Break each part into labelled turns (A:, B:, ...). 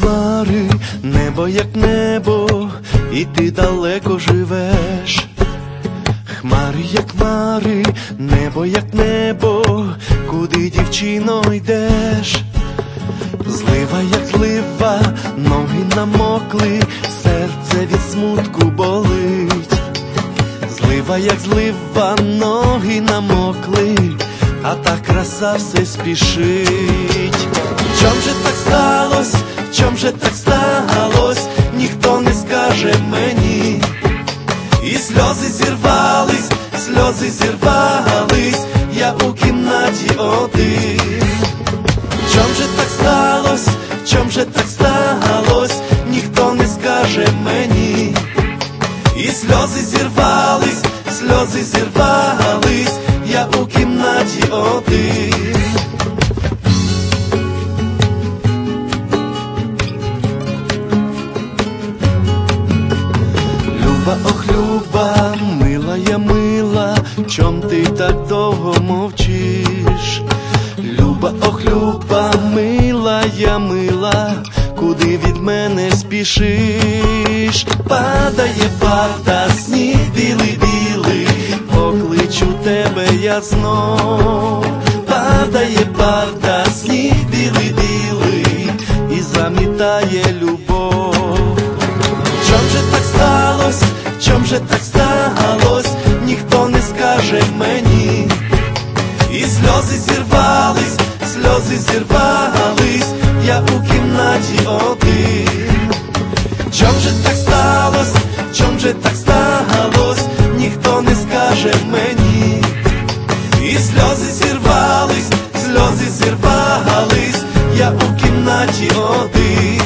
A: хмари, небо як небо, і ти далеко живеш. Хмари, як хмари, небо як небо, куди, дівчино, йдеш? Злива, як злива, ноги намокли, серце від смутку болить. Злива, як злива, ноги намокли, а та краса все спішить. Чом же так сталось, чом же так сталось, ніхто не скаже мені. І сльози зірвались, я у кімнаті один. Чом же так сталось, чом же так сталось, ніхто не скаже мені. І сльози зірвались, я у кімнаті один. Люба, ох, Люба, мила я мила, чом ти так довго мовчиш? Люба, ох, Люба, мила я мила, куди від мене спішиш? Падає сніг білий-білий, покличу тебе я знов. Падає сніг білий-білий, і замітає любов. Чом же так сталось, чом же так сталось, ніхто не скаже мені. І сльози зірвались, я у кімнаті один. Чом же так сталось, чом же так сталось, ніхто не скаже мені. І сльози зірвались, я у кімнаті один.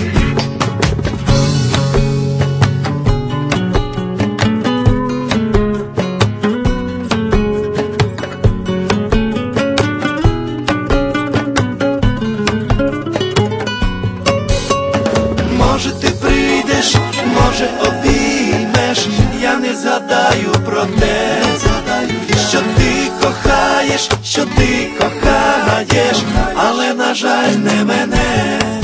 A: Може ти прийдеш, може обіймеш, я не згадаю про те, що ти кохаєш, але, на жаль, не мене.